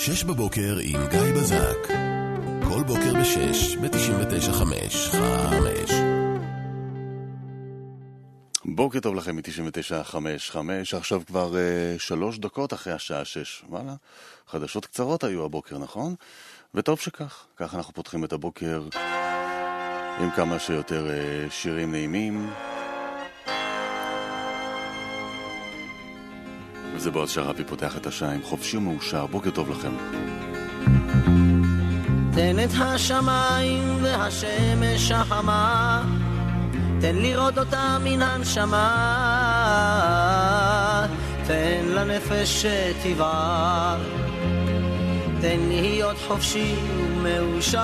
שש בבוקר עם גיא בזק. כל בוקר ב-6 ב-99.5. בוקר טוב לכם מ-99.5. עכשיו כבר 3 דקות אחרי השעה 6. וואלה, חדשות קצרות היו הבוקר, נכון? וטוב שכך. כך אנחנו פותחים את הבוקר עם כמה שיותר שירים נעימים. וזה בועז שרבי פותח את השעה עם חופשי ומאושר. בוקר טוב לכם. תן את השמיים והשמש החמה, תן לראות אותה מן הנשמה, תן לנפש שתבער, תן להיות חופשי ומאושר.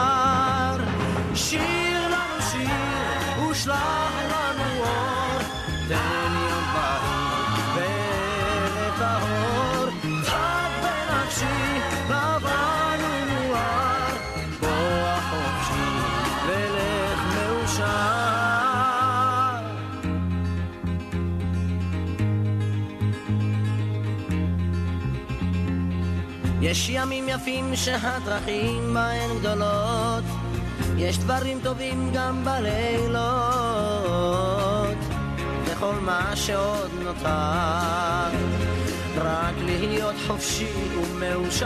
שיר לנו שיר ושלח לנו אור, תן יום בהיר וערב טהור, חג בנפשי לבן ומואר, בוא חופשי ולך מאושר. יש ימים יפים שהדרכים בהן גדולות, יש דברים טובים גם בלילות, וכל מה שעוד נותר רק להיות חופשי ומאושר.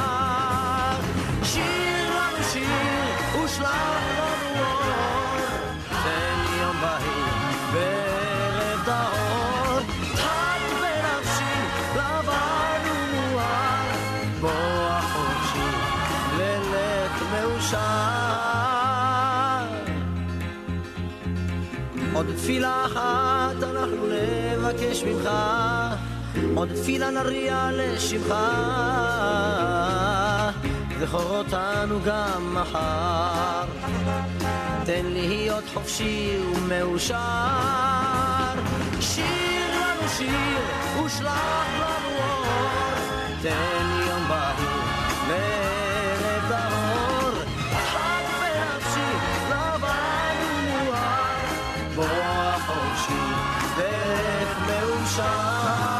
שיר לנו שיר ושלח לנו אור, תן יום בהיר וערב טהור, חג בנפשי לבן ומואר, בוא חופשי ולך מאושר. עוד תפילה אחת אנחנו לבקש ממך, עוד תפילה נריע לשמך, זכור אותנו גם מחר, תן להיות חופשי ומאושר. שיר לנו שיר ושלח לנו אור, תן יום בהיר וערב טהור, חג בנפשי לבן ומואר, בוא חופשי ולך מאושר.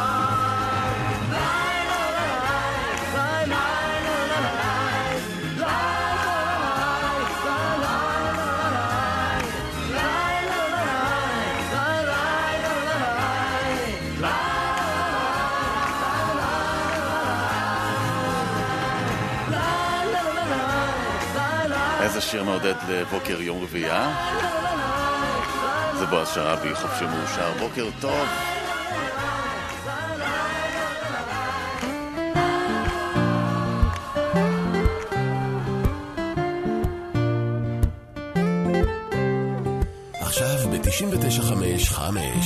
איזה שיר מעודד לבוקר יום רביעי. זה בועז שרבי, חופשי מאושר. בוקר טוב. עכשיו ב-99.5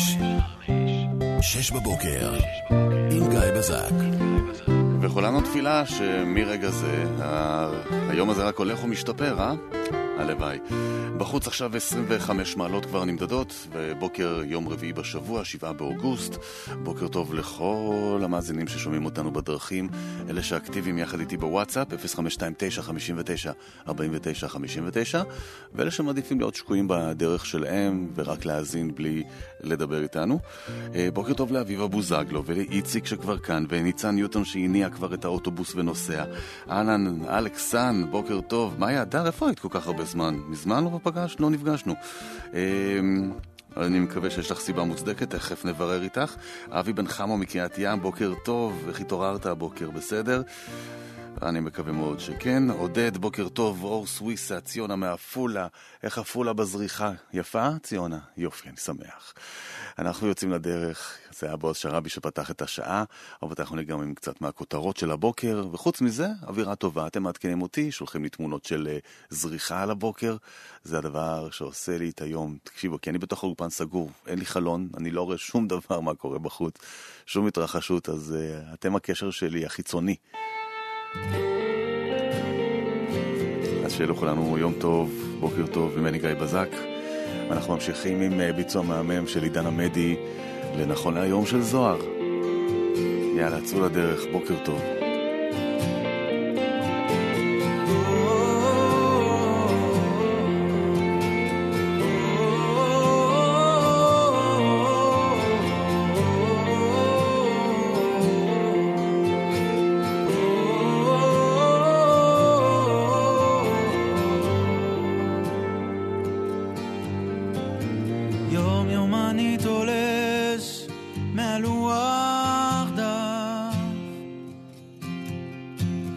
6 בבוקר עם גיא בזק. וכולנו תפילה שמרגע זה היום הזה רק הולך ומשתפר, הלוואי. בחוץ עכשיו 25 מעלות כבר נמדדות, ובוקר יום רביעי בשבוע, 7 באוגוסט. בוקר טוב לכל המאזינים ששומעים אותנו בדרכים, אלה שאקטיביים יחד איתי בוואטסאפ 0529-59-49-59, ואלה שמעדיפים להיות שקועים בדרך שלהם ורק להאזין בלי לדבר איתנו. בוקר טוב לאביבה בוזגלו ולאיציק שכבר כאן, וניצן ניוטון שהניע כבר את האוטובוס ונוסע. אהלן, אלכסן, בוקר טוב. מה יעדר? איפה היית כל כך הרבה זמן? מזמן לא נפגשנו. אני מקווה שיש לך סיבה מוצדקת, תכף נברר איתך. אבי בן חמו מקריית ים, בוקר טוב, איך התעוררת הבוקר? בסדר? אני מקווה מאוד שכן. עודד, בוקר טוב. אור סוויסה, ציונה מאפולה, איך אפולה בזריחה? יפה, ציונה? יופי, אני שמח. אנחנו יוצאים לדרך, זה היה בועז שרבי שפתח את השעה, אבל אנחנו נגם עם קצת מהכותרות של הבוקר, וחוץ מזה, אווירה טובה. אתם מעדכנים אותי, שולחים לי תמונות של זריחה על הבוקר, זה הדבר שעושה לי את היום. תקשיבו, כי אני בתוך האולפן סגור, אין לי חלון, אני לא רואה שום דבר מה קורה בחוץ, שום התרחשות, אז אתם הקשר שלי החיצוני. אז שיהיה לכולנו יום טוב, בוקר טוב, ממני גיא בזק. ואנחנו ממשיכים עם ביצוע מהמם של עידן עמדי לנכון להיום של זוהר. יאללה, צאו לדרך, בוקר טוב.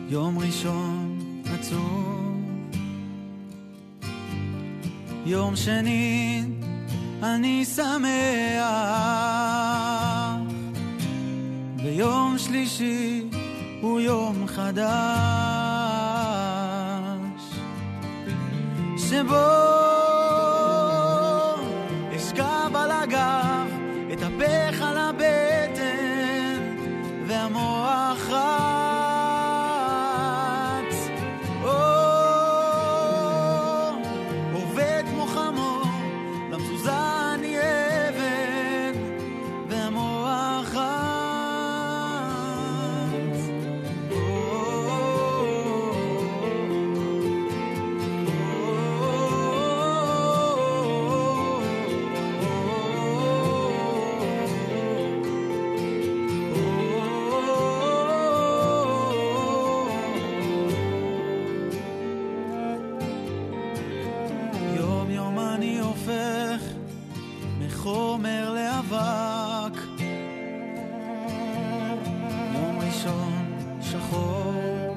יום ראשון עצוב, יום שני אני שמח, ויום שלישי הוא יום חדש, שבו אשכב על הגב, אתהפך על הבטן, והמוח רץ, עובד כמו חמור, למזוזה אני עבד, והמוח רץ. חומר לאבק, יום ראשון שחור,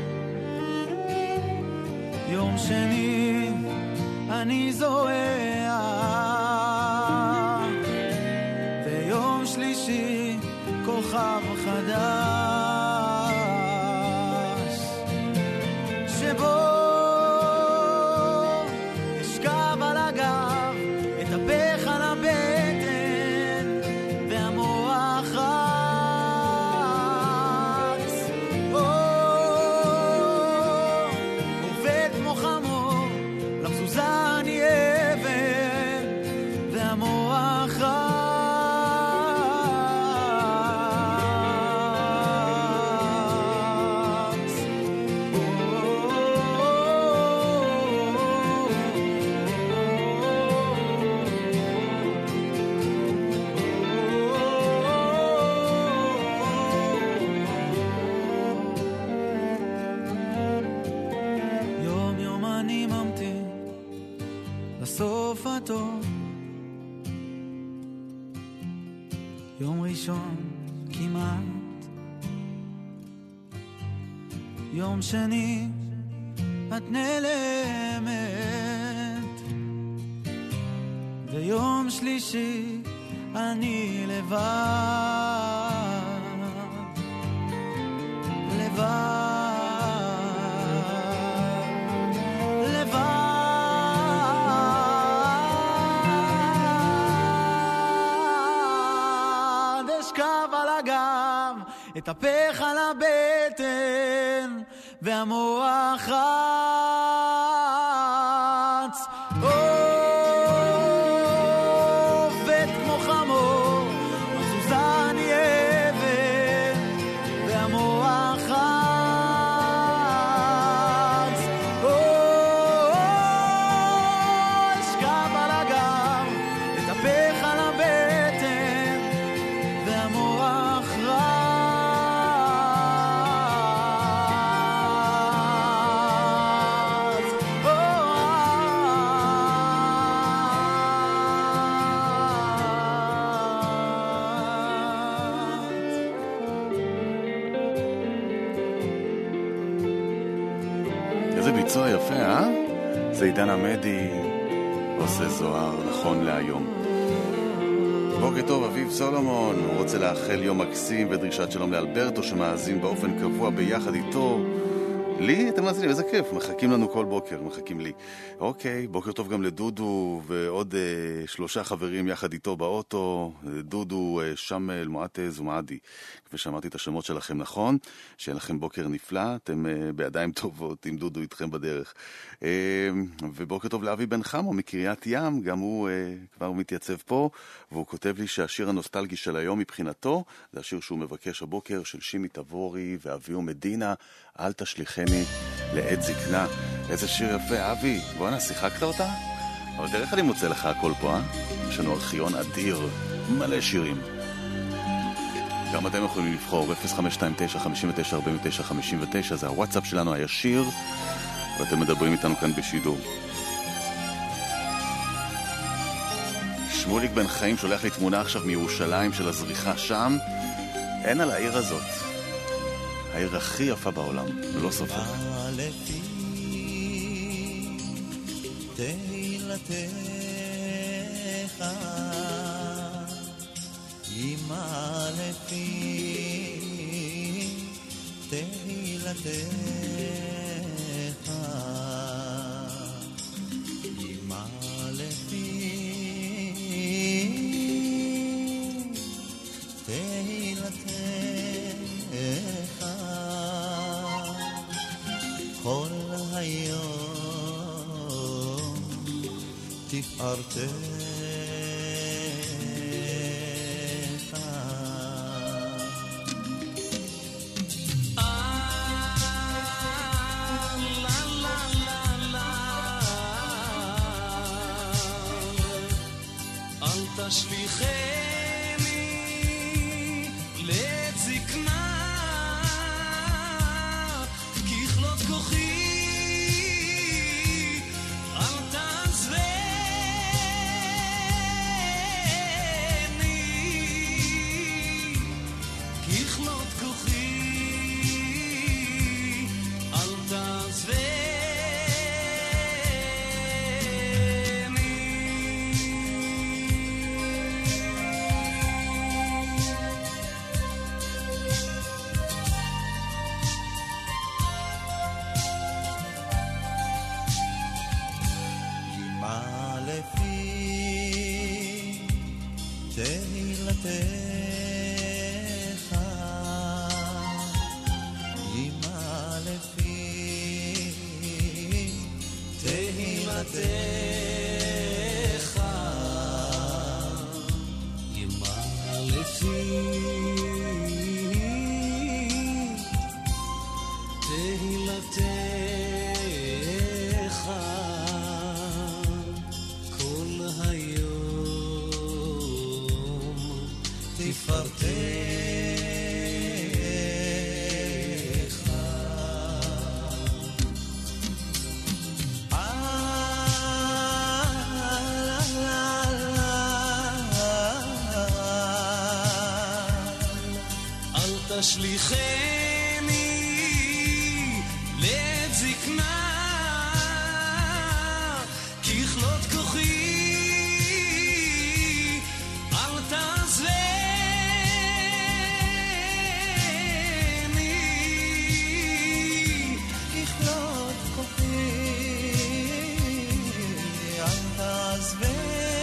יום שני אני זורח, ויום שלישי כוכב חדש, שבו אשכב על הגב, אתהפך על הבטן, והמוח רץ, עובד כמו חמור, למזוזה אני עבד, והמוח רץ. לסוף הטוב, יום ראשון כמעט, יום שני את נעלמת, ויום שלישי אני לבד, לבד, לבד. אתהפך על הבטן, והמוח רץ, עובד כמו חמור, מזוזה אני עבד, והמוח רץ, אשכב על הגב, אתהפך על הבטן, והמוח רץ. איזה ביצוע יפה, זה עידן עמדי עושה זוהר נכון להיום. בוקר טוב, אביב סולומון, הוא רוצה לאחל יום מקסים ודרישת שלום לאלברטו שמאזין באופן קבוע ביחד איתו. לי? אתם מאזינים, איזה כיף, מחכים לנו כל בוקר, מחכים לי. אוקיי, בוקר טוב גם לדודו ועוד 3 חברים יחד איתו באוטו, דודו, שמל, מועטז ומעדי. כפי שאמרתי את השמות שלכם נכון, שיהיה לכם בוקר נפלא, אתם בידיים טובות עם דודו איתכם בדרך. ובוקר טוב לאבי בן חמו מקריית ים, גם הוא כבר מתייצב פה, והוא כותב לי שהשיר הנוסטלגי של היום מבחינתו, זה השיר שהוא מבקש הבוקר של שימי תבורי ואביו מדינה, אל תשליחני לעת זקנה. איזה שיר יפה, אבי, בואנה, שיחקת אותה? אבל דרך אני מוצא לך הכל פה, יש לנו ארכיון אדיר, מלא שירים. גם אתם יכולים לבחור 0529-5949-59, זה הוואטסאפ שלנו הישיר, ואתם מדברים איתנו כאן בשידור. שמוליק בן חיים שולח לי תמונה עכשיו מירושלים של הזריחה שם. אין על העיר הזאת. העיר הכי יפה בעולם, לא סופר. לפי תהילתך אמא לפי תהילתך אמא לפי תהילתך כל היום תפארתך תשליכני לעת זקנה ככלות כוחי אל תעזבני ככלות כוחי אל תעזבני תשליכני לעת זקנה ככלות כוחי אל תעזבני ככלות כוחי אל תעזבני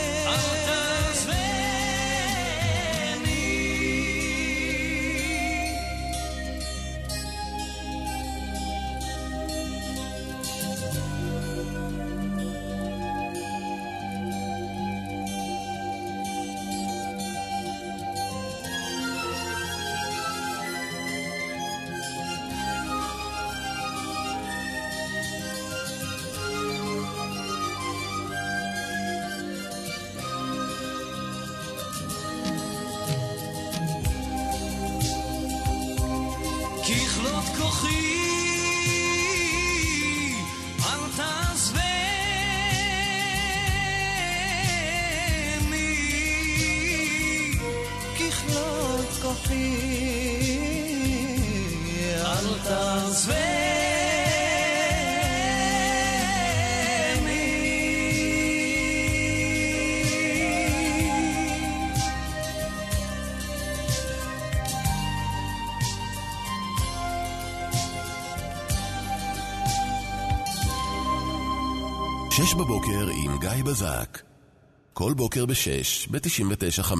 ככלות כוחי אל תעזבני ככלות כוחי אל תעזבני שש בבוקר עם גיא בזק. כל בוקר ב6 ב-99.5.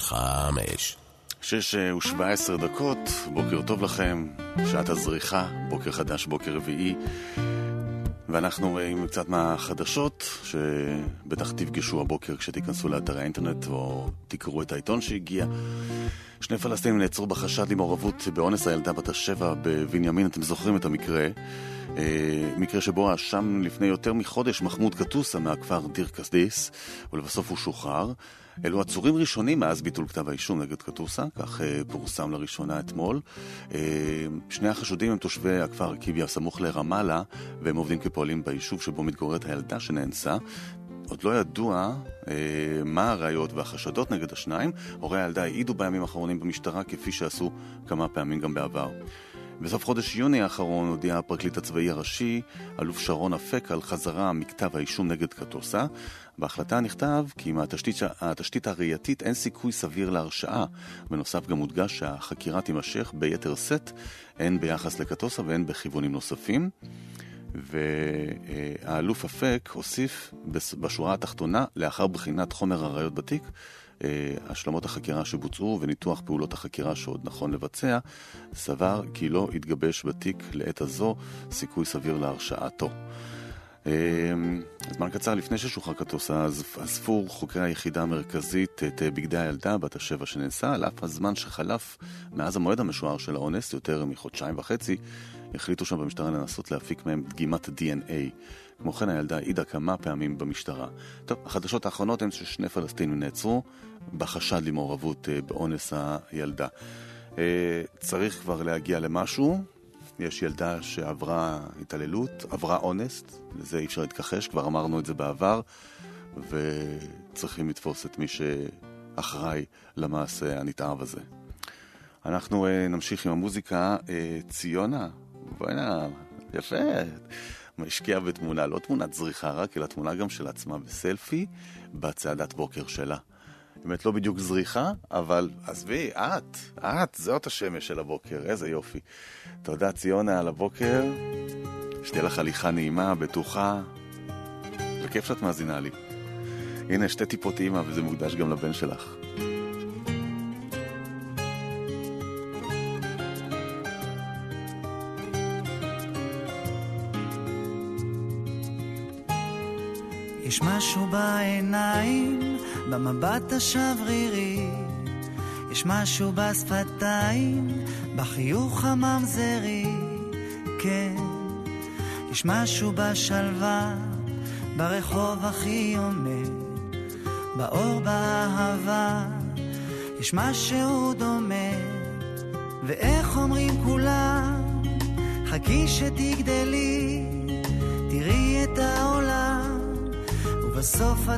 6:17, בוקר טוב לכם, שעת הזריחה, בוקר חדש, בוקר רביעי. ואנחנו עם קצת מהחדשות שבטח תפגשו הבוקר כשתיכנסו לאתרי האינטרנט או תקראו את העיתון שהגיע. 2 פלסטינים נעצרו בחשד למעורבות באונס הילדה בת 7 בבנימין. אתם זוכרים את המקרה? מקרה שבו האשם לפני יותר מחודש מחמוד קטוסה מהכפר דיר קסדיס, ולבסוף הוא שוחרר. אלו עצורים ראשונים מאז ביטול כתב האישום נגד קטוסה, כך פורסם לראשונה אתמול. שני החשודים הם תושבי הכפר קיביה סמוך לרמאללה, והם עובדים כפועלים ביישוב שבו מתגוררת הילדה שנאנסה. עוד לא ידוע מה הראיות והחשדות נגד השניים. הורי הילדה העידו בימים האחרונים במשטרה כפי שעשו כמה פעמים גם בעבר. בסוף חודש יוני האחרון הודיע הפרקליט הצבאי הראשי, אלוף שרון אפק, על חזרה מכתב האישום נגד קטוסה. בהחלטה נכתב כי מהתשתית הראייתית אין סיכוי סביר להרשעה. בנוסף גם הודגש שהחקירה תימשך ביתר סט, הן ביחס לקטוסה והן בכיוונים נוספים. והאלוף אפק הוסיף בשורה התחתונה, לאחר בחינת חומר הראיות בתיק, השלמות החקירה שבוצעו וניתוח פעולות החקירה שעוד נכון לבצע, סבר כי לא התגבש בתיק לעת הזו סיכוי סביר להרשעתו. זמן קצר לפני ששוחרר קטוסה, אספו חוקרי היחידה המרכזית את בגדי הילדה בת ה7 שנאנסה. על אף הזמן שחלף מאז המועד המשוער של האונס, יותר מחודשיים וחצי, החליטו שם במשטרה לנסות להפיק מהם דגימת DNA. כמו כן הילדה העידה כמה פעמים במשטרה. טוב, החדשות האחרונות הן ששני פלסטינים נעצרו בחשד למעורבות באונס הילדה. צריך כבר להגיע למשהו. יש ילדה שעברה התעללות, עברה אונס, לזה אי אפשר להתכחש, כבר אמרנו את זה בעבר, וצריכים לתפוס את מי שאחראי למעשה הנתעב הזה. אנחנו נמשיך עם המוזיקה. ציונה, בואינה, יפה, השקיעה בתמונה, לא תמונת זריחה רק, אלא תמונה גם של עצמה בסלפי, בצעדת בוקר שלה. באמת לא בדיוק זריחה, אבל עזבי, את, זאת השמש של הבוקר, איזה יופי. תודה ציונה על הבוקר, שתהיה לך הליכה נעימה, בטוחה, וכיף שאת מאזינה לי. הנה, 2 טיפות אימא, וזה מוקדש גם לבן שלך. יש משהו בעיניים, במבט השברירי, יש משהו בשפתיים, בחיוך הממזרי, כן. יש משהו בשלווה, ברחוב הכי עומד, באור באהבה, יש משהו דומה. ואיך אומרים כולם, חכי שתגדלי, תראי את העולם, ובסוף את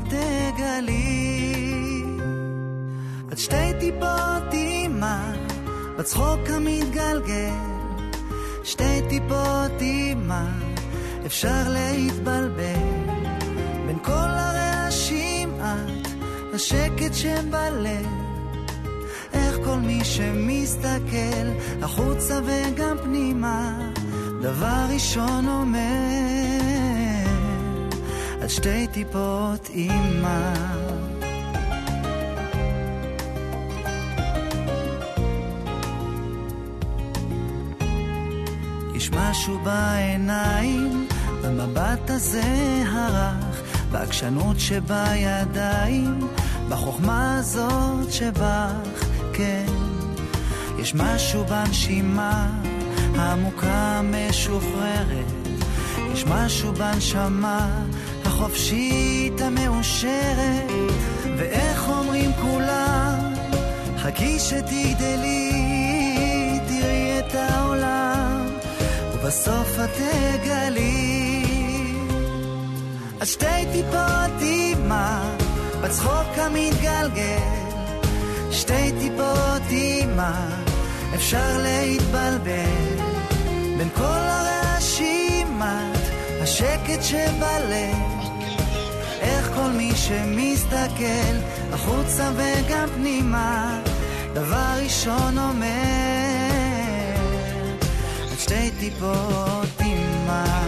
תגלי. את 2 טיפות אימא, בצחוק המתגלגל, 2 טיפות אימא, אפשר להתבלבל. בין כל הרעשים את, השקט שבלב, איך כל מי שמסתכל, החוצה וגם פנימה, דבר ראשון אומר, את 2 טיפות אימא. יש משהו בעיניים, במבט הזה הרך, בעקשנות שבידיים, בחוכמה הזאת שבך, כן. יש משהו בנשימה, העמוקה משוחררת, יש משהו בנשמה, החופשית המאושרת. ואיך אומרים כולם, חכי שתגדלי, תראי את העולם, ובסוף את תגלי. אז 2 טיפות אימא, בצחוק המתגלגל, 2 טיפות אימא, אפשר להתבלבל. בין כל הרעשים את, השקט שבלב, איך כל מי שמסתכל, החוצה וגם פנימה, דבר ראשון אומר, את 2 טיפות אימא.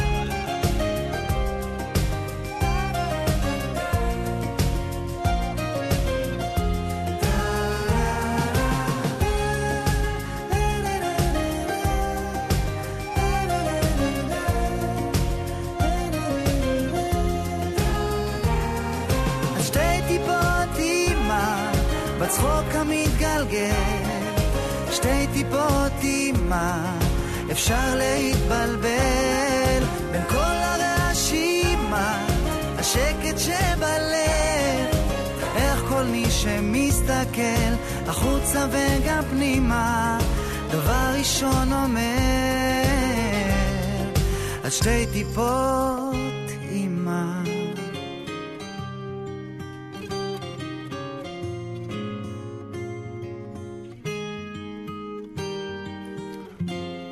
בצחוק המתגלגל, 2 טיפות אימא, אפשר להתבלבל. בין כל הרעשים השקט שבלב, איך כל מי שמסתכל, החוצה וגם פנימה, דבר ראשון אומר, את 2 טיפות אימא.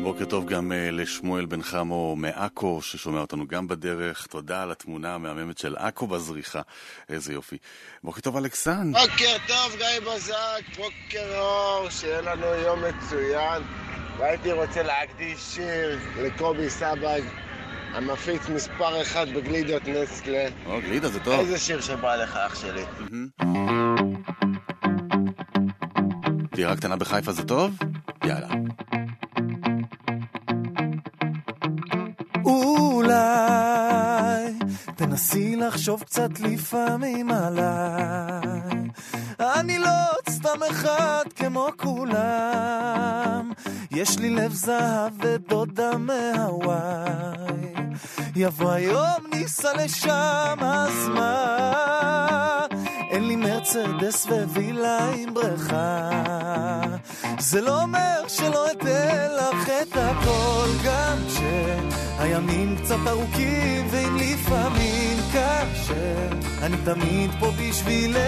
בוקר טוב גם לשמואל בן חמו מעכו ששומע אותנו גם בדרך. תודה על התמונה המהממת של עכו בזריחה, איזה יופי. בוקר טוב אלכסן. בוקר טוב גיא בזק, בוקר אור, שיהיה לנו יום מצוין. והייתי רוצה להקדיש שיר לקובי סבג, המפיץ מספר 1 בגלידות נסטלה. גלידה זה טוב. איזה שיר שבא לך אח שלי. דירה קטנה בחיפה זה טוב? יאללה. אולי תנסי לחשוב קצת לפעמים עליי, אני לא סתם אחד כמו כולם, יש לי לב זהב ודודה מהוואי, יבוא היום ניסע לשם, אז מה? אין לי מרצדס ווילה עם בריכה, זה לא אומר שלא אתן לך את הכל, גם שהימים קצת ארוכים ואם לפעמים קשה, אני תמיד פה בשבילך.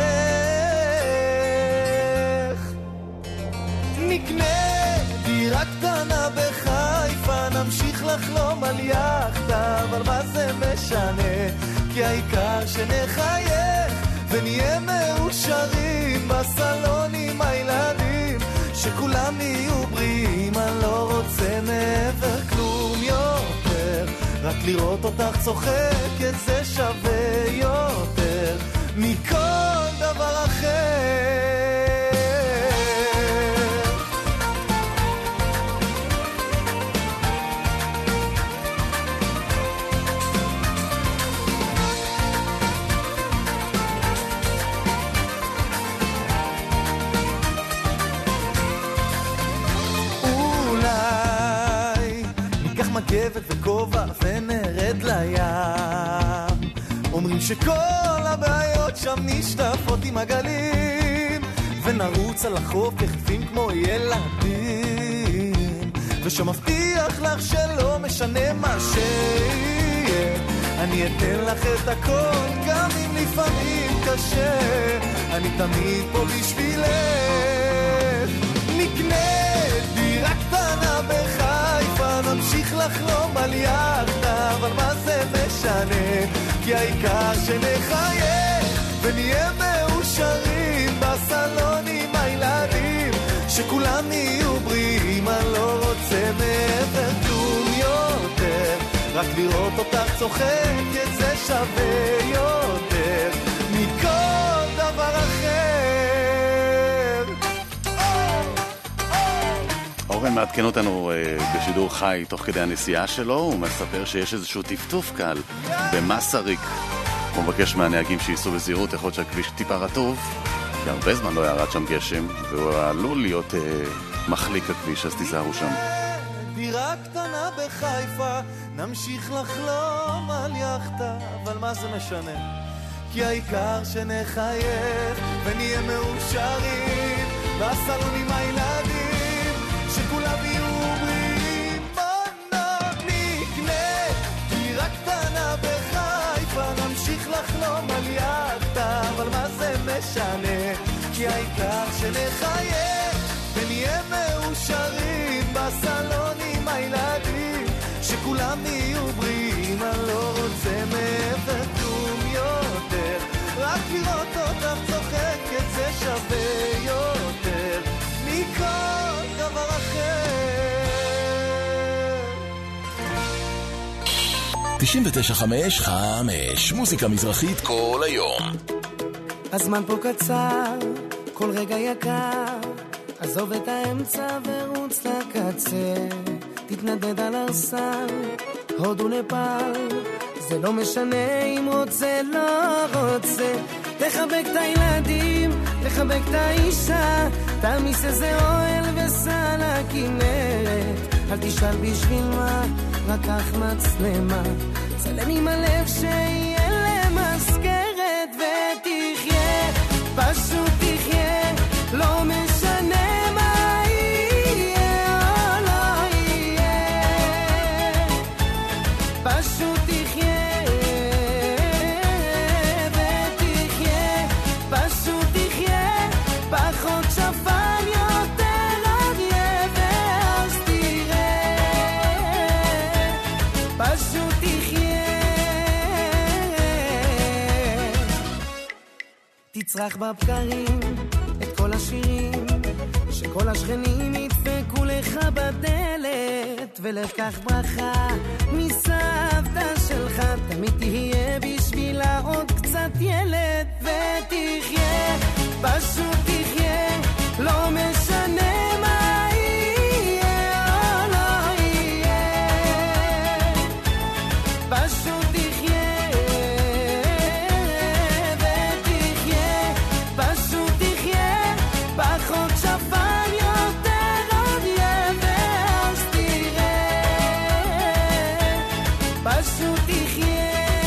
נקנה דירה קטנה בחיפה, נמשיך לחלום על יחדה, אבל מה זה משנה, כי העיקר שנחייך ונהיה מאושרים בסלון עם הילדים, שכולם יהיו בריאים, אני לא רוצה מעבר כלום יותר, רק לראות אותך צוחקת זה שווה יותר מכל דבר אחר. מגבת וכובע ונרד לים, אומרים שכל הבעיות שם נשטפות עם הגלים, ונרוץ על החוף יחפים כמו ילדים, ושמבטיח לך שלא משנה מה שיהיה, אני אתן לך את הכל גם אם לפעמים קשה, אני תמיד פה בשבילך. נקנה דירה קטנה בחיפה, נמשיך לחלום על יחדה, אבל מה זה משנה, כי העיקר שנחייך ונהיה מאושרים בסלון עם הילדים, שכולם יהיו בריאים, אני לא רוצה מעבר כלום יותר, רק לראות אותך צוחקת זה שווה יותר מכל דבר אחר. אורן מעדכן אותנו בשידור חי תוך כדי הנסיעה שלו, הוא מספר שיש איזשהו טפטוף קל במסריק, הוא מבקש מהנהגים שייסעו בזהירות, יכול להיות שהכביש טיפה רטוב, כי הרבה זמן לא ירד שם גשם והוא עלול להיות מחליק הכביש, אז תיזהרו שם. דירה קטנה בחיפה, נמשיך לחלום על יחדה, אבל מה זה משנה, כי העיקר שנחייך ונהיה מאושרים בסלון עם הילדים, שכולם יהיו בריאים. בוא נקנה דירה קטנה בחיפה, נמשיך לחלום על יחדה, אבל מה זה משנה, כי העיקר שנחייך ונהיה מאושרים בסלון עם הילדים, שכולם יהיו בריאים, אני לא רוצה מעבר כלום יותר, רק לראות אותך צוחקת זה שווה יותר מכל דבר אחר. 99.5 מוזיקה מזרחית כל היום. הזמן פה קצר, כל רגע יקר, עזוב את האמצע ורוץ לקצה, תתנדד על הרסן, הודו נפל, זה לא משנה אם רוצה לא רוצה, תחבק את הילדים, תחבק את האישה, תמיס איזה אוהל וסע לכנרת, אל תשאל בשביל מה, רק כך מצלמה, צלם עם הלב שיהיה למזכרת, ותחיה, פשוט תחיה, לא משנה מה יהיה או לא יהיה, פשוט תחיה ותחיה, פשוט תחיה, פחות שפן יותר אריה, ואז תראה נצרח בבקרים את כל השירים שכל השכנים ידפקו לך בדלת, ולקח ברכה מסבתא שלך, תמיד תהיה בשבילה עוד קצת ילד. ותחיה, פשוט תחיה, לא משנה מה יהיה או לא יהיה, פשוט תחיה ותחיה, פשוט תחיה, פחות שפן יותר עוד יהיה, ואז תראה, פשוט תחיה.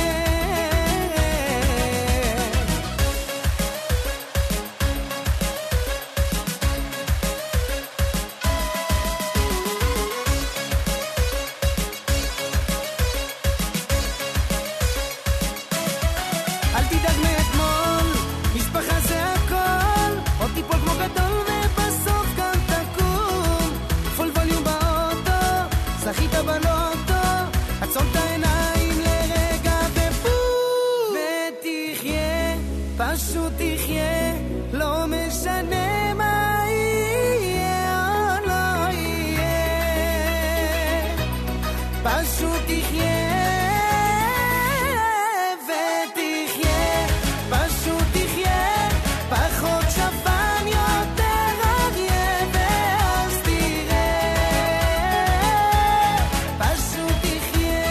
פשוט תחיה, לא משנה מה יהיה או לא יהיה, פשוט תחיה ותחיה, פשוט תחיה, פחות שפן יותר עוד יהיה, ואז תראה, פשוט תחיה.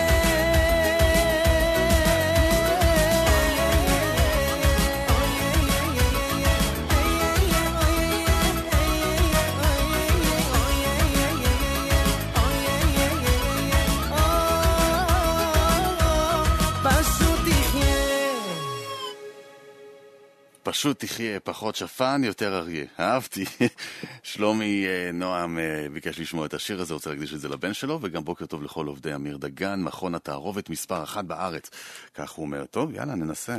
פשוט תחיה, פחות שפן, יותר אריה. אהבתי. שלומי נועם ביקש לשמוע את השיר הזה, רוצה להקדיש את זה לבן שלו, וגם בוקר טוב לכל עובדי אמיר דגן, מכון התערובת מספר 1 בארץ. כך הוא אומר. טוב, יאללה, ננסה.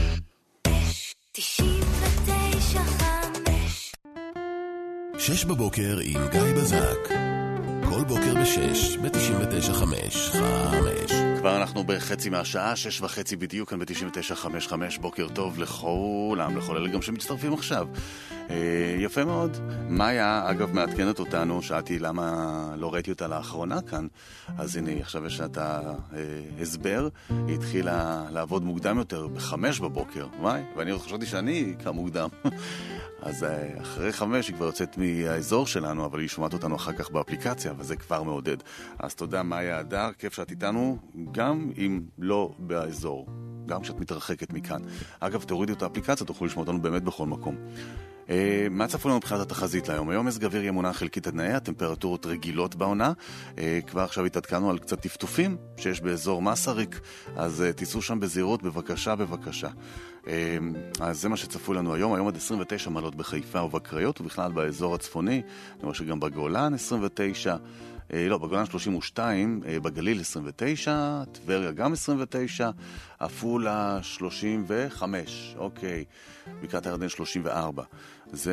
6 בבוקר עם גיא בזק. כל בוקר ב6, ב99.5. כבר אנחנו בחצי מהשעה, 6:30 בדיוק, כאן ב99.5. בוקר טוב לכולם, לכל אלה גם שמצטרפים עכשיו. יפה מאוד. מאיה, אגב, מעדכנת אותנו, שאלתי למה לא ראיתי אותה לאחרונה כאן, אז הנה, עכשיו יש את ההסבר, היא התחילה לעבוד מוקדם יותר, ב5 בבוקר, ואני עוד חשבתי שאני קם מוקדם. אז אחרי 5 היא כבר יוצאת מהאזור שלנו, אבל היא שומעת אותנו אחר כך באפליקציה, וזה כבר מעודד. אז תודה מאיה אדר, כיף שאת איתנו, גם אם לא באזור, גם כשאת מתרחקת מכאן. אגב, תורידי את האפליקציה, תוכלו לשמוע אותנו באמת בכל מקום. מה צפו לנו מבחינת התחזית להיום? היום מזג אוויר ימונה חלקית עד נאה, הטמפרטורות רגילות בעונה. כבר עכשיו התעדכנו על קצת טפטופים שיש באזור מסריק, אז תיסעו שם בזהירות, בבקשה, בבקשה. אז זה מה שצפו לנו היום. היום עד 29 מעלות בחיפה ובקריות, ובכלל באזור הצפוני. אני רואה שגם בגולן 29, לא, בגולן 32, בגליל 29, טבריה גם 29, עפולה 35, אוקיי, בקעת הירדן 34. זה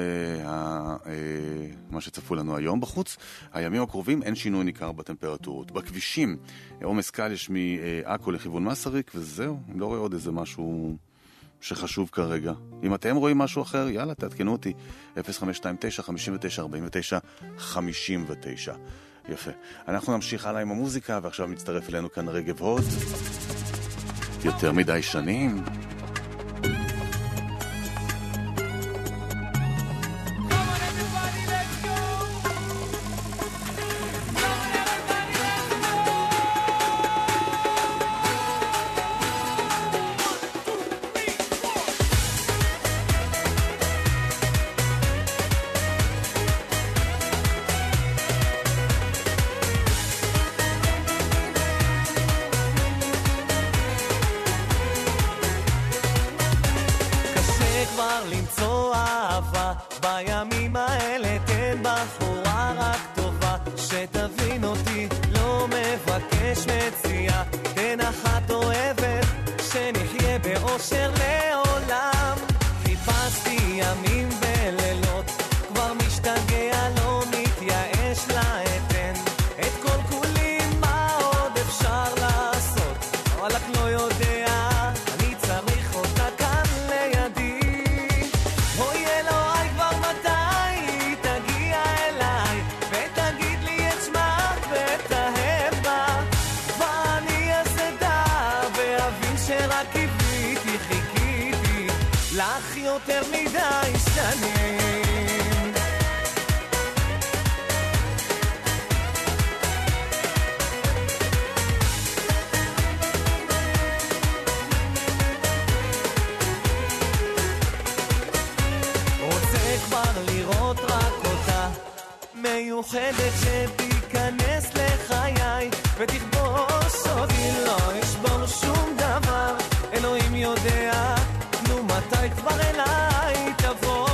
מה שצפו לנו היום בחוץ. הימים הקרובים אין שינוי ניכר בטמפרטורות. בכבישים, עומס קל יש מעכו לכיוון מסריק, וזהו, אני לא רואה עוד איזה משהו שחשוב כרגע. אם אתם רואים משהו אחר, יאללה, תעדכנו אותי. 0529-59-49-59. יפה. אנחנו נמשיך הלאה עם המוזיקה, ועכשיו מצטרף אלינו כאן רגב הוד. יותר מדי שנים. בימים האלה תן בחורה רק טובה, שתבין אותי, לא מבקש מציאה, תן אחת אוהבת, שנחיה באושר לעולם. חיפשתי ימים ולילות, כבר משתגע, לא מתייאש לאתן, את כל כולי מה עוד אפשר לעשות, אבל רק לא יודע, אני צריך אותה כאן לידי. יותר מדי שנים. מיוחדת שתיכנס לחיי ותכבוש אותי, לא ישבור שום דבר, אלוהים יודע, נו מתי כבר אליי תבוא.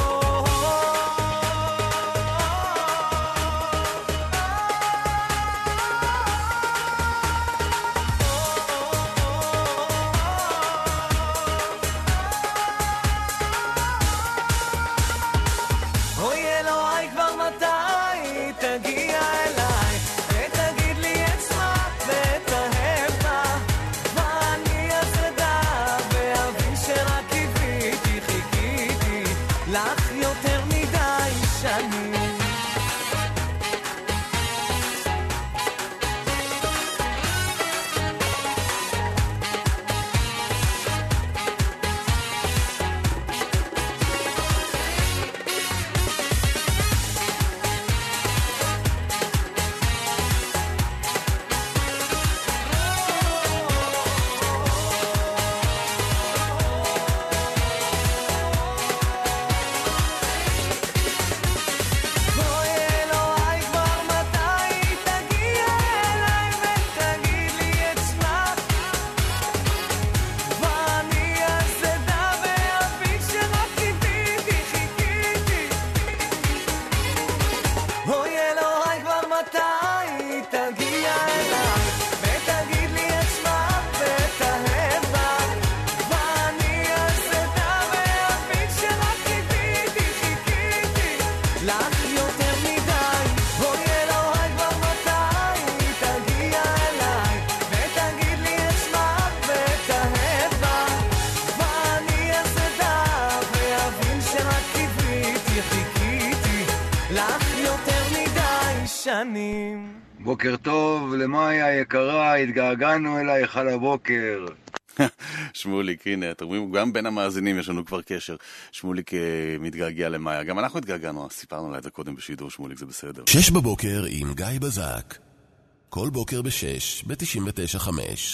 בוקר טוב, למאיה היקרה, התגעגענו אלייך על הבוקר. שמוליק, הנה, אתם רואים, גם בין המאזינים יש לנו כבר קשר. שמוליק מתגעגע למאיה, גם אנחנו התגעגענו, סיפרנו לה את זה קודם בשידור, שמוליק, זה בסדר. 6 בבוקר עם גיא בזק, כל בוקר ב6, ב-99.5,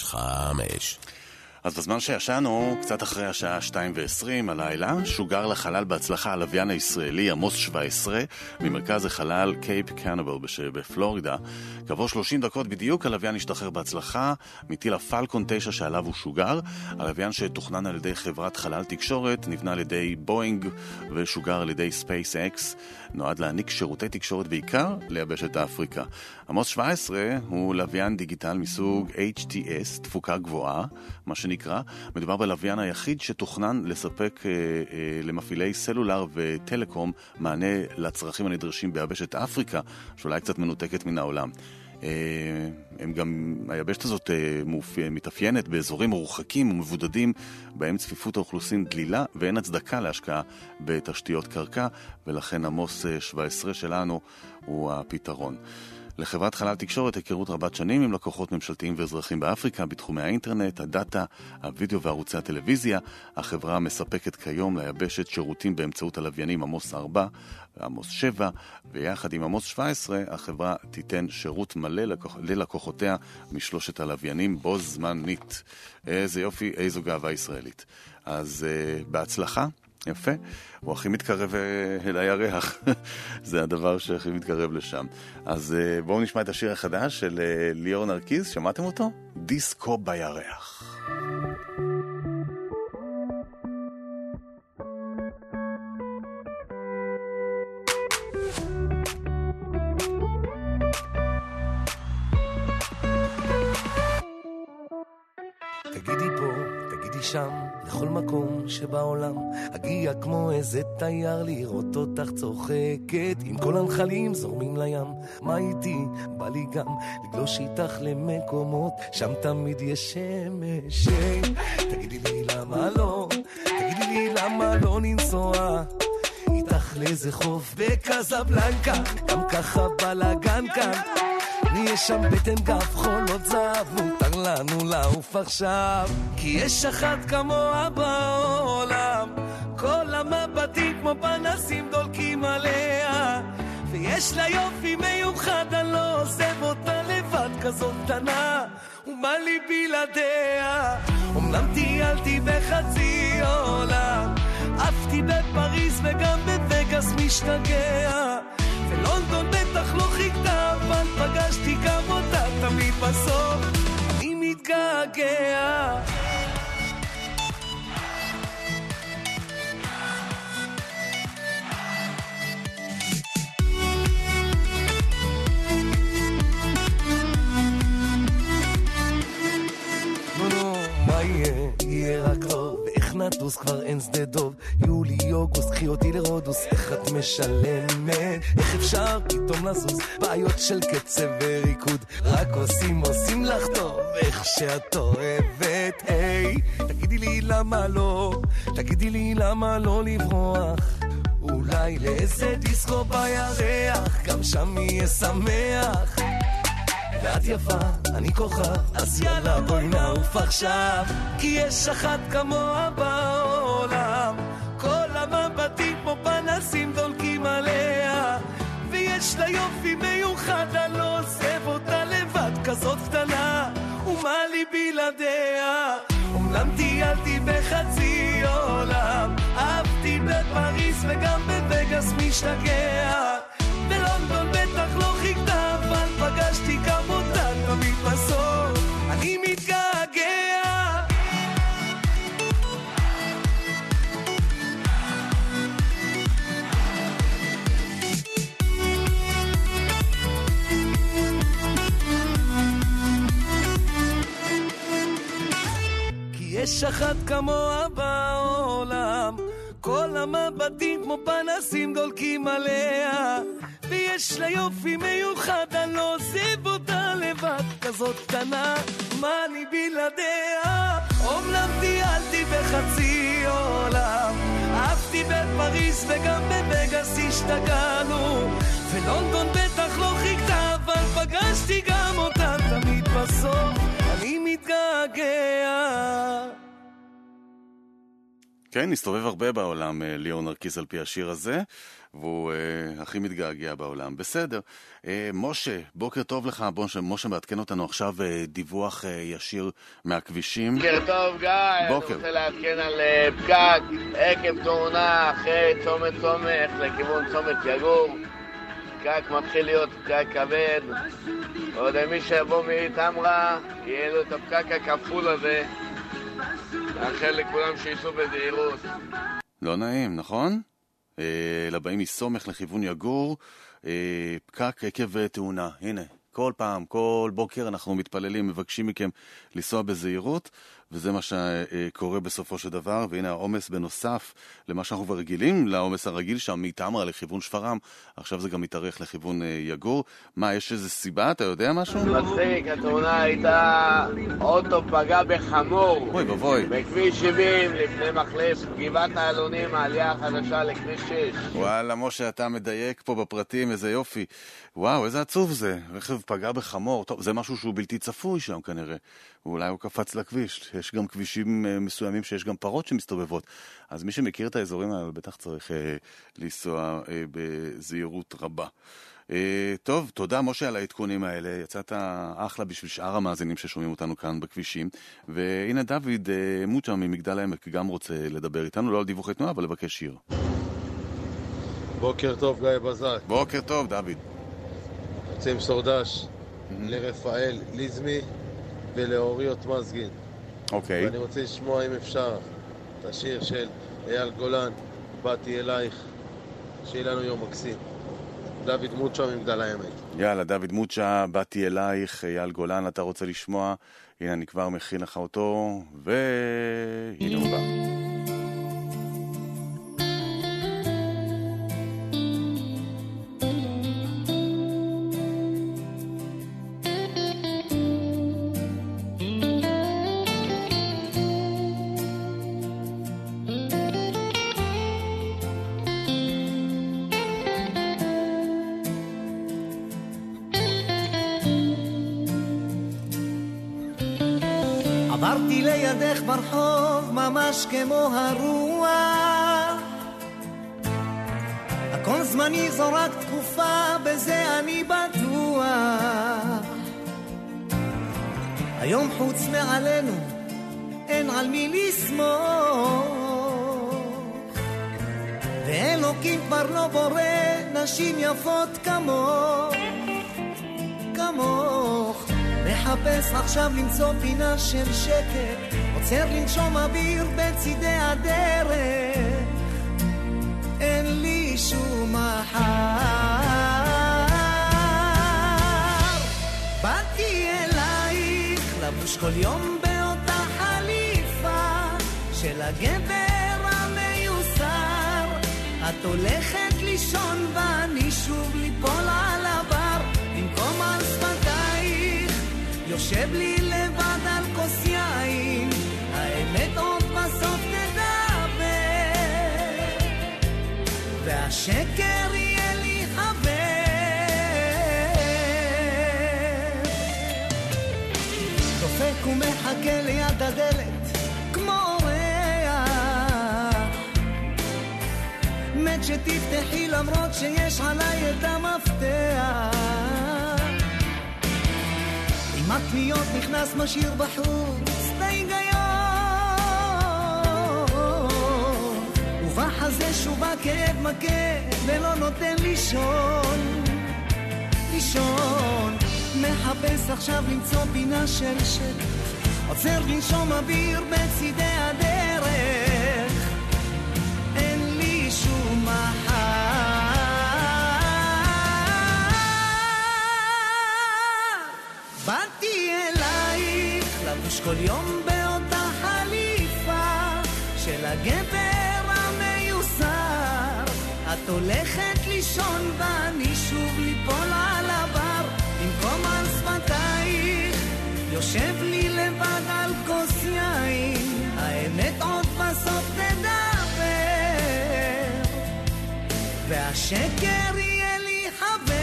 5. אז בזמן שישנו, קצת אחרי השעה 2:20 הלילה, שוגר לחלל בהצלחה הלוויין הישראלי עמוס 17 ממרכז החלל קייפ קנבל בפלורידה. כעבור 30 דקות בדיוק הלוויין השתחרר בהצלחה מטיל הפלקון 9 שעליו הוא שוגר. הלוויין שתוכנן על ידי חברת חלל תקשורת נבנה על ידי בואינג ושוגר על ידי SpaceX, נועד להעניק שירותי תקשורת בעיקר ליבשת אפריקה. עמוס 17 הוא לוויין דיגיטל מסוג HTS, תפוקה גבוהה, מה שנקרא. מדובר בלוויין היחיד שתוכנן לספק למפעילי סלולר וטלקום מענה לצרכים הנדרשים ביבשת אפריקה, שאולי קצת מנותקת מן העולם. הם גם, היבשת הזאת מתאפיינת באזורים מרוחקים ומבודדים בהם צפיפות האוכלוסין דלילה ואין הצדקה להשקעה בתשתיות קרקע, ולכן עמוס 17 שלנו הוא הפתרון. לחברת חלל תקשורת היכרות רבת שנים עם לקוחות ממשלתיים ואזרחים באפריקה בתחומי האינטרנט, הדאטה, הווידאו וערוצי הטלוויזיה. החברה מספקת כיום ליבשת שירותים באמצעות הלוויינים עמוס 4 ועמוס 7, ויחד עם עמוס 17 החברה תיתן שירות מלא ללקוחותיה משלושת הלוויינים בו זמנית. איזה יופי, איזו גאווה ישראלית. אז בהצלחה. יפה, הוא הכי מתקרב אל הירח. זה הדבר שהכי מתקרב לשם. אז בואו נשמע את השיר החדש של ליאור נרקיס. שמעתם אותו? דיסקו בירח. תגידי פה, תגידי שם, לכל מקום שבעולם אגיע כמו איזה תייר לראות אותך צוחקת עם כל הנחלים זורמים לים. מה איתי? בא לי גם לגלוש איתך למקומות שם תמיד יש שמש. תגידי לי למה לא, תגידי לי למה לא ננסוע איתך לאיזה חוף בקזבלנקה, גם ככה בלגן כאן נהיה שם בטן גף חולות זהב, מותר לנו לעוף עכשיו כי יש אחת כמוה בעולם, כל בתים כמו פנסים דולקים עליה, ויש לה יופי מיוחד, אני לא עוזב אותה לבד, כזאת קטנה, ומה לי בלעדיה. אמנם טיילתי בחצי עולם, עפתי בפריז וגם בווגאס משתגע, ולונדון בטח לא חיכתה, אבל פגשתי גם אותה, תמיד בסוף אני מתגעגע. יהיה רק טוב, ואיך נטוס כבר אין שדה דוב, יולי, אוגוסט, קחי אותי לרודוס, איך את משלמת, איך אפשר פתאום לזוז, בעיות של קצב וריקוד, רק עושים לך טוב, איך שאת אוהבת, היי, תגידי לי למה לא לברוח, אולי לאיזה דיסקו בירח, גם שם יהיה שמח, ואת יפה, אני כוכב, אז יאללה בואי נעוף עכשיו, כי יש אחת כמוה בעולם, כל המבטים כמו פנסים דולקים עליה, ויש לה יופי מיוחד, אני לא עוזב אותה לבד, כזאת קטנה, ומה לי בלעדיה. אומנם טיילתי בחצי עולם, אהבתי בפריז וגם בווגאס משתגע, בלונדון בטח לא חיכתה, אבל פגשתי גם אותה, תמיד בסוף אני מתגעגע. כי יש אחת כמוה בעולם, כל המבטים כמו פנסים דולקים עליה, ויש לה יופי מיוחד, אני לא עוזב אותה לבד, כזאת קטנה, מה אני בלעדיה. אומנם טיילתי בחצי עולם, אהבתי בפריז וגם בווגאס השתגענו, ולונדון בטח לא חיכתה, אבל פגשתי גם אותה, תמיד בסוף אני מתגעגע. כן, נסתובב הרבה בעולם ליאור נרקיס על פי השיר הזה, והוא הכי מתגעגע בעולם. בסדר. משה, בוקר טוב לך. משה מעדכן אותנו עכשיו דיווח ישיר מהכבישים. בוקר טוב גיא, בוקר. אני רוצה לעדכן על פקק עקב תאונה אחרי צומת סומך לכיוון צומת יגור. פקק מתחיל להיות פקק כבד, עוד מי שיבוא מתמרה יהיה לו את הפקק הכפול הזה. לאחל לכולם שיסעו בזהירות. לא נעים, נכון? לבאים מסומך לכיוון יגור, פקק עקב תאונה. הנה, כל פעם, כל בוקר אנחנו מתפללים, מבקשים מכם לנסוע בזהירות, וזה מה שקורה בסופו של דבר. והנה העומס בנוסף למה שאנחנו כבר רגילים, לעומס הרגיל שם מתמרה לכיוון שפרעם, עכשיו זה גם מתארך לכיוון יגור. מה, יש איזה סיבה? אתה יודע משהו? מצחיק, התאונה הייתה אוטו פגע בחמור. אוי בבוי. בכביש 70 לפני מחלף גבעת העלונים, העלייה החדשה לכביש 6. וואלה, משה, אתה מדייק פה בפרטים, איזה יופי. וואו, איזה עצוב זה. רכב פגע בחמור. טוב, זה משהו שהוא בלתי צפוי שם כנראה. ואולי הוא קפץ לכביש. יש גם כבישים מסוימים שיש גם פרות שמסתובבות. אז מי שמכיר את האזורים האלה בטח צריך לנסוע בזהירות רבה. טוב, תודה משה על העדכונים האלה. יצאת אחלה בשביל שאר המאזינים ששומעים אותנו כאן בכבישים. והנה דוד מוצ'ה ממגדל העמק גם רוצה לדבר איתנו, לא על דיווחי תנועה, אבל לבקש שיר. בוקר טוב גיא בזק. בוקר טוב דוד. רוצה למסור דש לרפאל ליזמי ולאוריות מזגין. אוקיי. ואני רוצה לשמוע אם אפשר את השיר של אייל גולן, באתי אלייך, שיהיה לנו יום מקסים. דוד מוצ'ה ממגדל העמק. יאללה, דוד מוצ'ה, באתי אלייך, אייל גולן, אתה רוצה לשמוע? הנה, אני כבר מכין לך אותו, והנה הוא בא. עברתי לידך ברחוב ממש כמו הרוח, זמני זו רק תקופה, בזה אני בטוח. היום חוץ מעלינו אין על מי לסמוך, ואלוקים כבר לא בורא נשים יפות כמוך. מחפש עכשיו למצוא פינה של שקט, עוצר לנשום אוויר בצידי הדרך, אין לי שום מחר. באתי אלייך לבוש כל יום באותה חליפה של הגבר המיוסר, את הולכת לישון ואני שוב ליפול על הבר, במקום על שפתייך יושב לי לבד על כוס יין, האמת עוד בסוף תדבר והשקר יהיה לי חבר. דופק ומחכה ליד הדלת כמו אורח, מת שתפתחי למרות שיש עליי את המפתח, עם הקניות נכנס משאיר בחוץ את ההיגיון, ובחזה שובה כאב מכה ולא נותן לישון. מחפש עכשיו למצוא פינה של שקט, עוצר לנשום אוויר בצידי הדרך, אין לי שום מחר. באתי אלייך לבוש כל יום באותה חליפה של הגבר המיוסר, את הולכת לישון ואני שוב ליפול על הבר, במקום על שפתייך יושב לי לבד על כוס יין, האמת עוד בסוף תדבר והשקר יהיה לי חבר.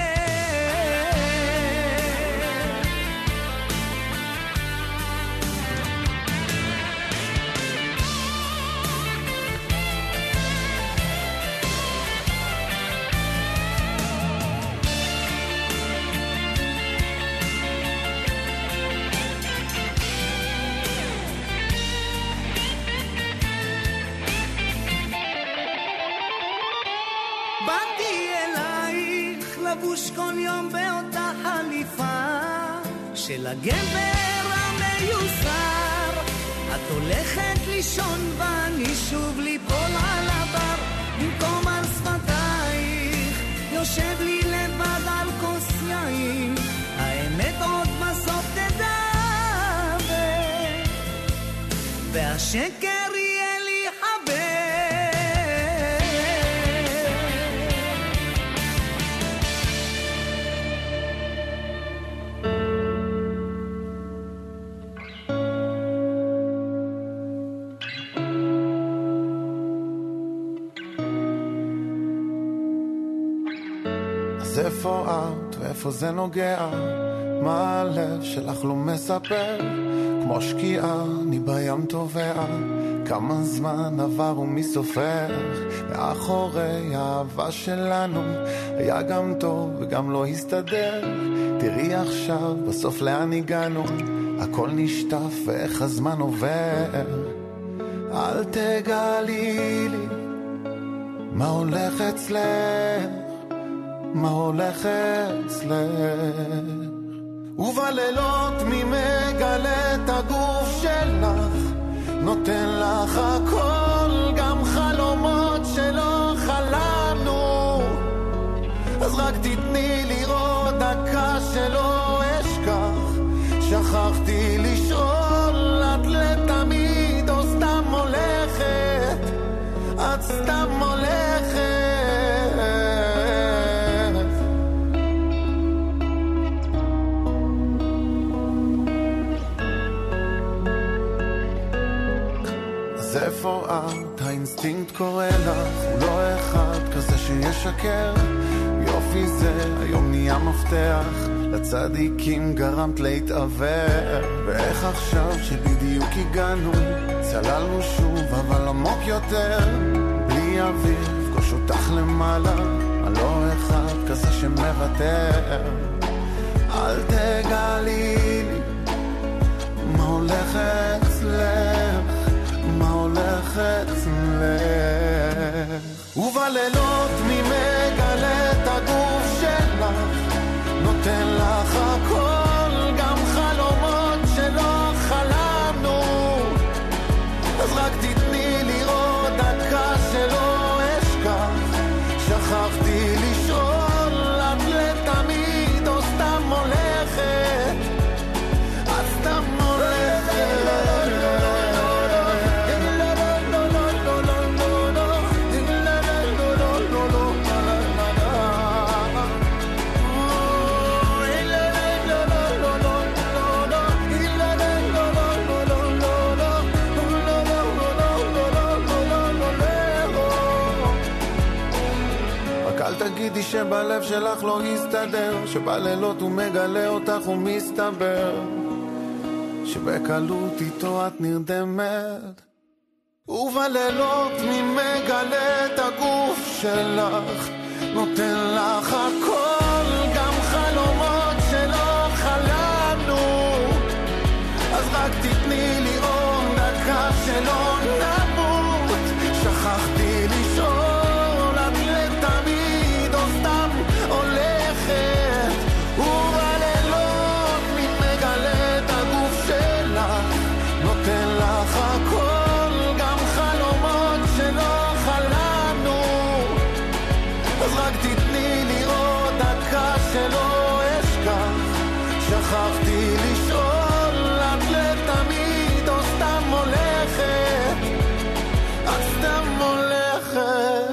לבוש כל יום באותה חליפה של הגבר המיוסר, את הולכת לישון ואני שוב ליפול על הבר, במקום על שפתייך יושב לי לבד על כוס יין, האמת עוד בסוף תדבר והשקר יהיה לי חבר. איפה את ואיפה זה נוגע, מה הלב שלך לא מספר, כמו שקיעה אני בים טובע, כמה זמן עבר ומי סופר, מאחורי האהבה שלנו היה גם טוב וגם לא הסתדר, תראי עכשיו בסוף לאן הגענו, הכל נשטף ואיך הזמן עובר, אל תגלי לי מה הולך אצלך, מה הולך אצלך, ובלילות מי מגלה את הגוף שלך, נותן לך הכל, גם חלומות שלא חלמנו, אז רק תתני לראות דקה שלא אשכח, שכחתי לשאול, את לתמיד או סתם הולכת, את סתם הולכת, איפה את? האינסטינקט קורא לך, הוא לא אחד כזה שישקר, יופי זה היום נהיה מפתח, לצדיקים גרמת להתעבר, ואיך עכשיו שבדיוק הגענו, צללנו שוב אבל עמוק יותר, בלי אוויר, פגוש יש אותך למעלה, לא אחד כזה שמוותר. אל תגלי לי מה הולך אצלך, מה הולך אצלך. ובלילות מי מגלה את הגוף שלך, נותן לך הכל, גם חלומות שלא חלמנו. אז רק תתני לי עוד דקה שלא אשכח. שכחתי לשאול, את לתמיד או סתם הולכת? את סתם הולכת. תגידי שבלב שלך לא יסתדר, שבלילות הוא מגלה אותך ומסתבר שבקלות איתו את נרדמת. ובלילות מי מגלה את הגוף שלך, נותן לך הכל, גם חלומות שלא חלמנו. אז רק תתני לי עוד דקה שלא נמות. שכחתי לשאול, את לתמיד או סתם הולכת. ובלילות מי מגלה את הגוף שלך, נותן לך הכל, גם חלומות שלא חלמנו. אז רק תתני לי עוד דקה שלא אשכח. שכחתי לשאול, את לתמיד או סתם הולכת? את סתם הולכת.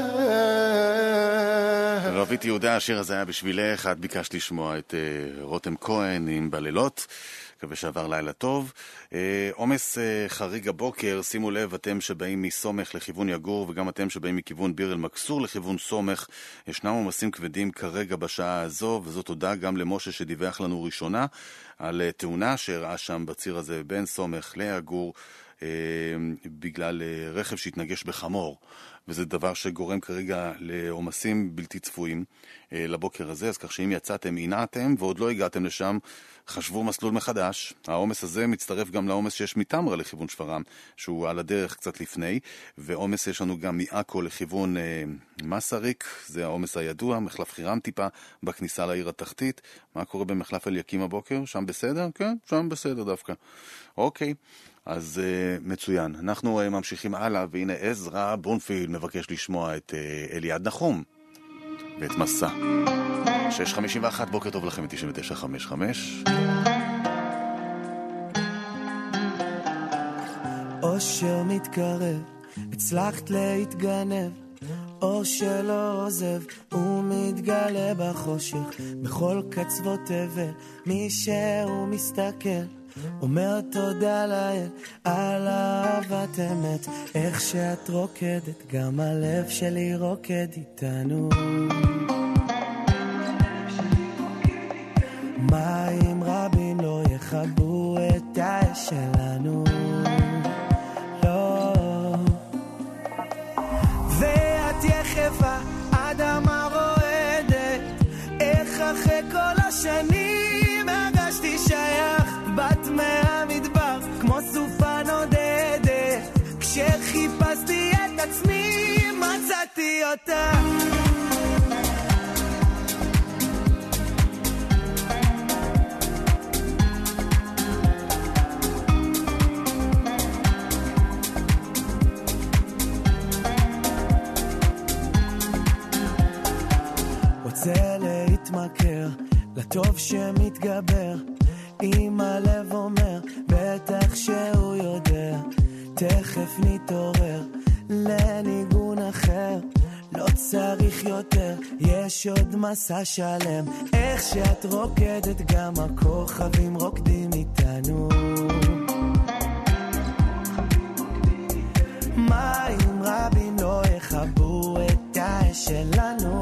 רבית יהודה, השיר הזה היה בשבילך. את ביקשת לשמוע את רותם כהן עם בלילות. מקווה שעבר לילה טוב. עומס חריג הבוקר, שימו לב, אתם שבאים מסומך לכיוון יגור וגם אתם שבאים מכיוון ביר אל מכסור לכיוון סומך, ישנם עומסים כבדים כרגע בשעה הזו, וזאת תודה גם למשה שדיווח לנו ראשונה על תאונה שהראה שם בציר הזה בין סומך ליגור בגלל רכב שהתנגש בחמור, וזה דבר שגורם כרגע לעומסים בלתי צפויים לבוקר הזה, אז כך שאם יצאתם, עינעתם ועוד לא הגעתם לשם, חשבו מסלול מחדש. העומס הזה מצטרף גם לעומס שיש מתמרה לכיוון שפרעם, שהוא על הדרך קצת לפני, ועומס יש לנו גם מעכו לכיוון מסריק, זה העומס הידוע, מחלף חירם טיפה בכניסה לעיר התחתית. מה קורה במחלף אליקים הבוקר? שם בסדר? כן, שם בסדר דווקא. אוקיי. אז מצוין. אנחנו ממשיכים הלאה, והנה עזרא בונפילד מבקש לשמוע את אליעד נחום ואת מסע. 6:51, בוקר טוב לכם, 9955. אושר מתקרב, הצלחת להתגנב, אור שלא עוזב, הוא מתגלה בחושך, בכל קצוות תבל, מי שהוא מסתכל אומר תודה לאל על אהבת אמת. איך שאת רוקדת, גם הלב שלי רוקד איתנו. מים רבים לא יכבו את האש שלנו, לא. ואת יחפה אדמה רועדת, איך אחרי כל השנים הרגשתי שייך, בת מהמדבר כמו סופה נודדת, כשחיפשתי את עצמי מצאתי אותה. רוצה להתמכר לטוב שמתגבר, אם הלב אומר בטח שהוא יודע, תכף נתעורר לניגון אחר, לא צריך יותר, יש עוד מסע שלם. איך שאת רוקדת גם הכוכבים רוקדים איתנו. מים רבים לא יכבו את האש שלנו,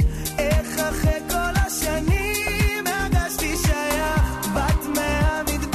בת מהמדבר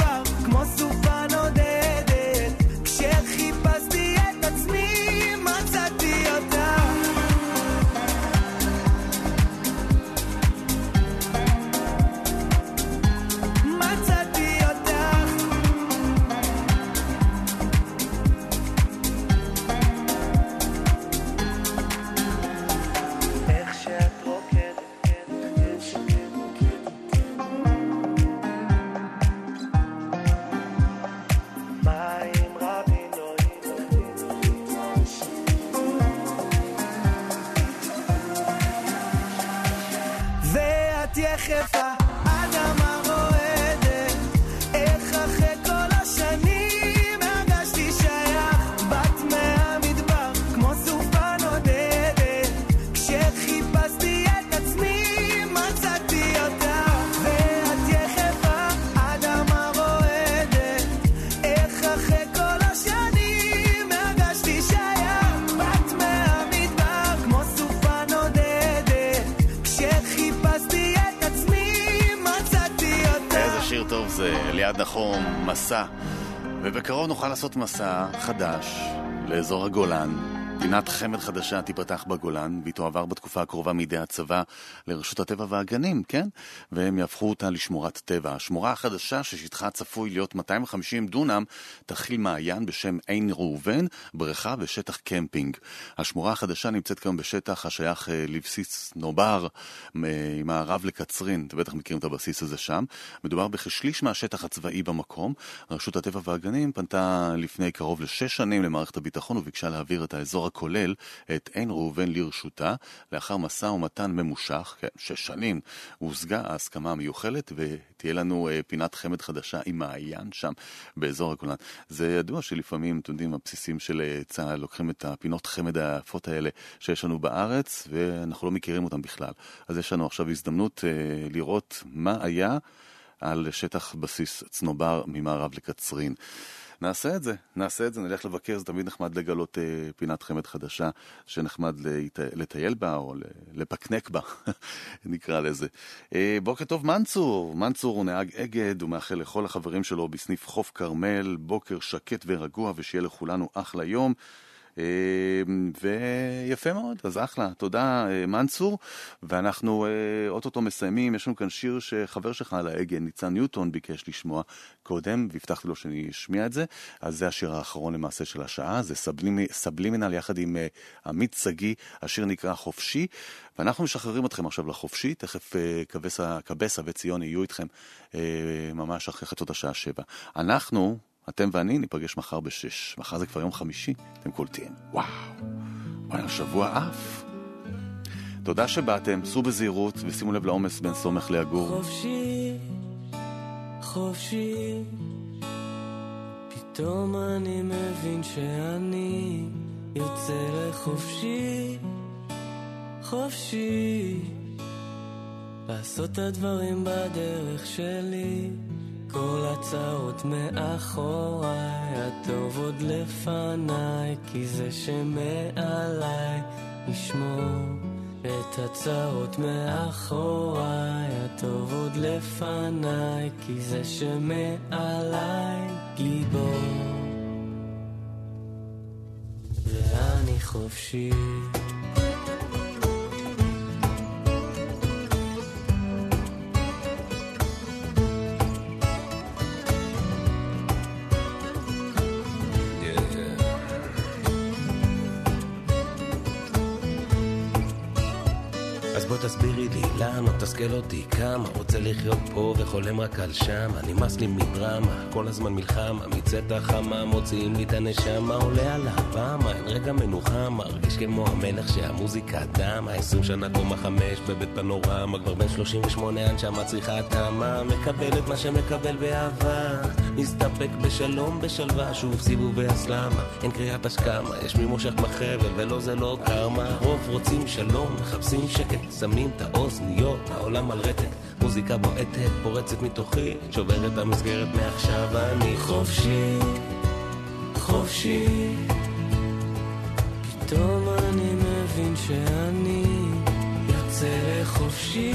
ליד נחום, מסע. ובקרוב נוכל לעשות מסע חדש לאזור הגולן. פינת חמד חדשה תיפתח בגולן, והיא תועבר בתקופה הקרובה מידי הצבא לרשות הטבע והגנים, כן? והם יהפכו אותה לשמורת טבע. השמורה החדשה ששטחה צפוי להיות 250 דונם, תכיל מעיין בשם עין ראובן, בריכה ושטח קמפינג. השמורה החדשה נמצאת כאן בשטח השייך לבסיס נובר, ממערב לקצרין. אתם בטח מכירים את הבסיס הזה שם. מדובר בכשליש מהשטח הצבאי במקום. רשות הטבע והגנים פנתה לפני קרוב ל6 שנים למערכת הביטחון וביקשה להעביר את האזור כולל את עין ראובן לרשותה. לאחר מסע ומתן ממושך, 6 שנים, הושגה ההסכמה המיוחלת ותהיה לנו פינת חמד חדשה עם מעיין שם באזור הגולן. זה ידוע שלפעמים, אתם יודעים, הבסיסים של צה"ל לוקחים את הפינות חמד היפות האלה שיש לנו בארץ ואנחנו לא מכירים אותם בכלל. אז יש לנו עכשיו הזדמנות לראות מה היה על שטח בסיס צנובר ממערב לקצרין. נעשה את זה, נלך לבקר, זה תמיד נחמד לגלות פינת חמד חדשה, שנחמד לטייל בה או לפקנק בה, נקרא לזה. בוקר טוב מנצור הוא נהג אגד, הוא מאחל לכל החברים שלו בסניף חוף כרמל, בוקר שקט ורגוע ושיהיה לכולנו אחלה יום. ויפה מאוד, אז אחלה, תודה מנצור. ואנחנו אוטוטו מסיימים. יש לנו כאן שיר שחבר שלך על ההגה, ניצן ניוטון, ביקש לשמוע קודם והבטחתי לו שאני אשמיע את זה. אז זה השיר האחרון למעשה של השעה, זה סבלימינל יחד עם עמית סגי. השיר נקרא חופשי, ואנחנו משחררים אתכם עכשיו לחופשי. תכף קבסה וציון יהיו איתכם ממש אחרי חצות השעה 7. אתם ואני ניפגש מחר ב6. מחר זה כבר יום חמישי, אתם קולטים. וואו, שבוע אף. תודה שבאתם, סעו בזהירות ושימו לב לעומס בין סומך לאגור. חופשי, חופשי, פתאום אני מבין שאני יוצא לחופשי, חופשי, לעשות את הדברים בדרך שלי. כל הצעות מאחוריי, הטוב עוד לפניי, כי זה שמעליי ישמור את הצעות מאחוריי, הטוב עוד לפניי, כי זה שמעליי גיבור, ואני חופשי. בוא תסבירי לי למה, תסכל אותי כמה, רוצה לחיות פה וחולם רק על שם, נמאס לי מדרמה, כל הזמן מלחמה, מצאת החמה, מוציאים לי את הנשמה, עולה על הבמה, אין רגע מנוחה, מרגיש כמו המלך שהמוזיקה דמה, 20 שנה קומה 5 בבית פנורמה, כבר בין 38 הנשמה צריכה תמה, מקבל את מה שמקבל באהבה, נסתפק בשלום בשלווה, שוב סיבוב והסלמה, אין קריאת השכמה, יש מי מושך בחבל ולא זה לא קרמה, רוב רוצים שלום, מחפשים שקט, שמים את האוזניות, העולם על רטק, מוזיקה בועטת, פורצת מתוכי, שוברת המסגרת מעכשיו, אני חופשי, חופשי, פתאום אני מבין שאני יוצא לחופשי,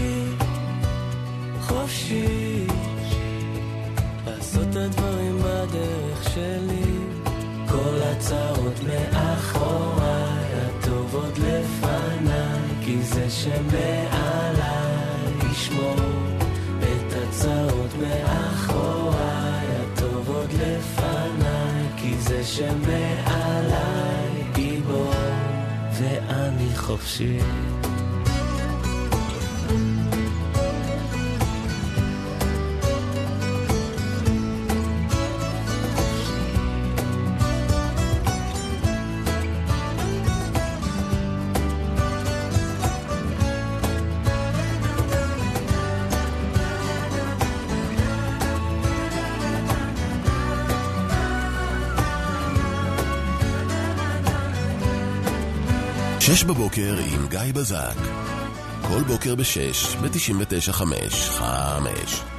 חופשי, לעשות את הדברים בדרך שלי, כל הצעות מאחוריי, הטוב עוד לפניי, כי זה שמעליי ישמור את הצעות מאחוריי, הטוב עוד לפניי, כי זה שמעליי גיבור, ואני חופשי. שש בבוקר עם גיא בזק. כל בוקר ב6 ב-99.5.